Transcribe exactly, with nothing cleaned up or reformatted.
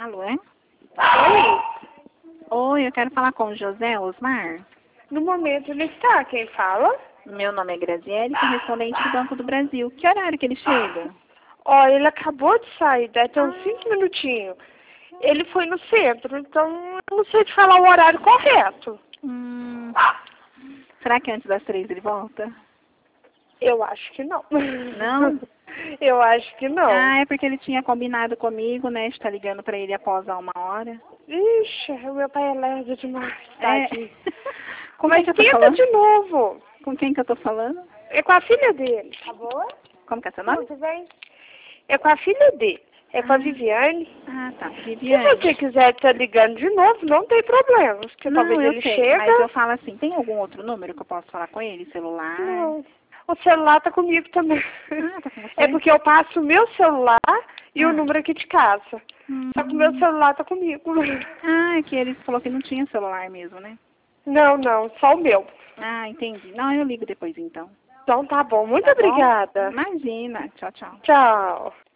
Alô, é? Oi? Oi, eu quero falar com o José Osmar. No momento ele está. Quem fala? Meu nome é Graziele, correspondente do Banco do Brasil. Que horário que ele chega? Ó, ele acabou de sair, deve ter uns cinco minutinhos. Ele foi no centro, então eu não sei te falar o horário correto. Hum, será que antes das três ele volta? Eu acho que não. Não? Eu acho que não. Ah, é porque ele tinha combinado comigo, né, de estar ligando pra ele após a uma hora. Ixi, o meu pai é lerdo demais, É. tadinho. Com Mas quem que eu tô tenta falando? de novo. Com quem que eu tô falando? É com a filha dele. Tá boa? Como que é seu nome? Tudo bem? É com a filha dele. É com a Ah. Viviane. Ah, tá. Se Viviane. você quiser estar ligando de novo, não tem problema. Porque Não, talvez eu ele sei, chega. mas eu falo assim, tem algum outro número que eu posso falar com ele? Celular? Não. O celular tá comigo também. Ah, tá com você? É porque eu passo o meu celular e Ah. o número aqui de casa. Hum. Só que o meu celular tá comigo. Ah, é que ele falou que não tinha celular mesmo, né? Não, não, só o meu. Ah, entendi. Não, eu ligo depois então. Então tá bom. Muito Tá bom? obrigada. Imagina. Tchau, tchau. Tchau.